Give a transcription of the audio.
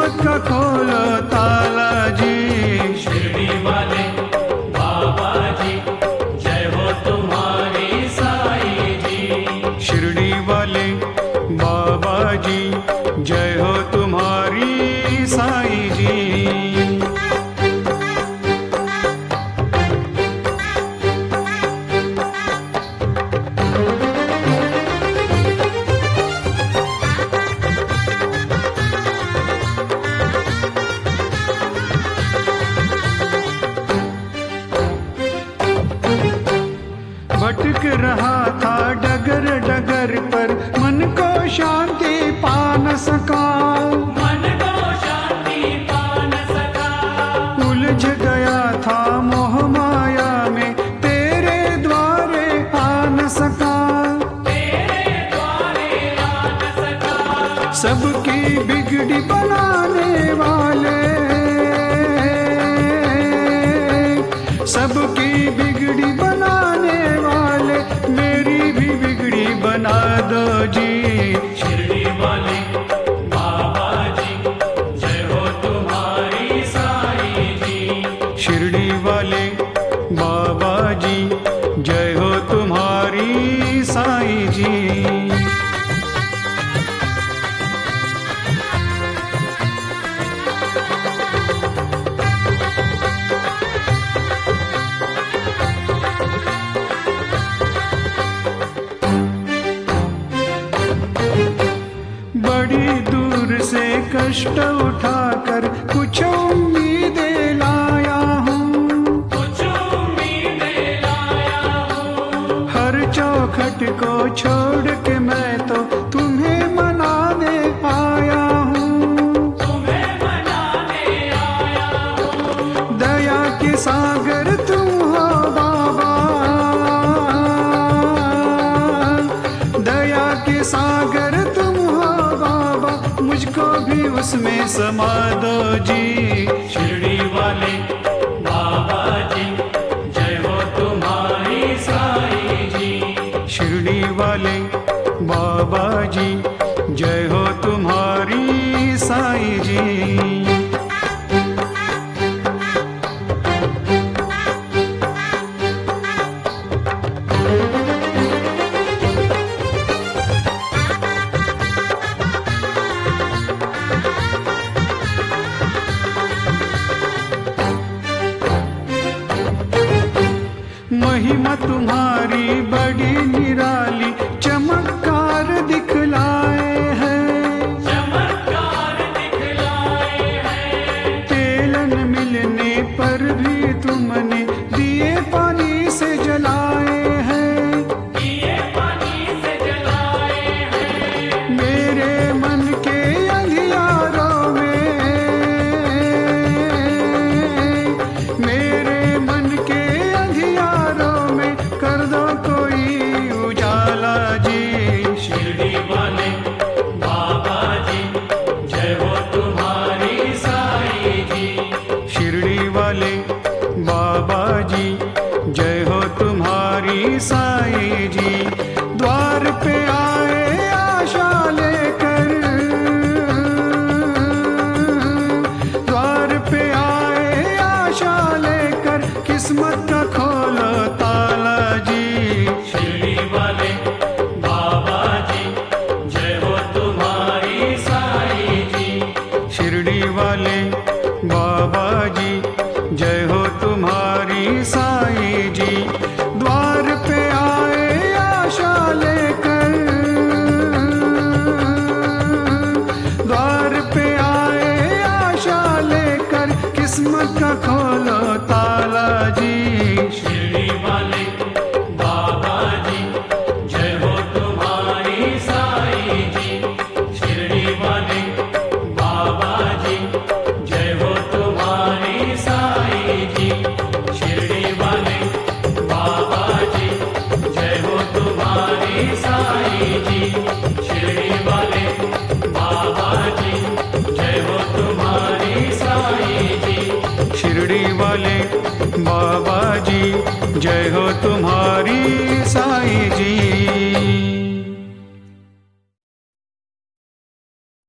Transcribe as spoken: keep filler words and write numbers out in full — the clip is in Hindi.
किस्मत का खोलो ताला जी। शिरडी वाले बाबा जी जय हो तुम्हारी साईं जी। शिरडी वाले बाबा जी जय हो तुम्हारी साईं जी। भटक रहा था डगर डगर पर मन को शांति पा न सका। मन को शांति पा न सका। उलझ गया था मोह माया में तेरे द्वारे आ न सका। तेरे द्वारे आ न सका। सबकी बिगड़ी बनाने वाले, सबकी बिगड़ी बनाने वाले मेरी भी बिगड़ी बना दो जी। शिरडी वाले बाबा जी जय हो तुम्हारी साईं जी। शिरडी वाले बाबा जी जय हो तुम्हारी साईं जी। बड़ी दूर से कष्ट उठाकर कुछ उम्मीदें लाया हूँ। कुछ उम्मीदें लाया हूँ। हर चौखट को छोड़ के मैं तो तुम्हें मनाने आया हूँ। तुम्हें मनाने आया हूँ। दया के सागर तुम हो बाबा, दया के सागर तुम हो बाबा, मुझको भी उसमें समा दो जी। शिरडी वाले बाबा जी जय हो तुम्हारी साईं जी। शिरडी वाले बाबा जी जय हो तुम्हारी साईं जी। महिमा तुम्हारी बड़ी निराली चमत्कार दिखलाए हैं। चमत्कार दिखलाए हैं। तेलन मिलने पर भी तुमने दिए पानी से जलाए हैं। दिए पानी से जलाए हैं। मेरे मन के अंधियारों में, मेरे मन के अंधियारों में कर दो कोई उजाला जी। शिरडी वाले बाबा जी जय हो तुम्हारी साईं जी। शिरडी वाले बाबा जी जय हो तुम्हारी साईं जी। द्वार पे आए आशा लेकर, द्वार पे आए आशा लेकर किस्मत का खोलो ताला जी। शिरडी वाले बाबा जी जय हो तुम्हारी साईं जी। शिरडी वाले बाबा जी जय हो तुम्हारी साईं जी। द्वार पे आए आशा लेकर, द्वार पे आए आशा लेकर किस्मत का खोलो ताला जी। शिरडी वाले बाबा जी जय हो तुम्हारी साईं जी। शिरडी वाले बाबा जी जय हो तुम्हारी साईं जी। शिरडी वाले बाबा जी जय हो तुम्हारी साईं जी। शिरडी वाले बाबा जी जय हो तुम्हारी साईं जी। शिरडी वाले बाबा जी जय हो तुम्हारी साईं जी।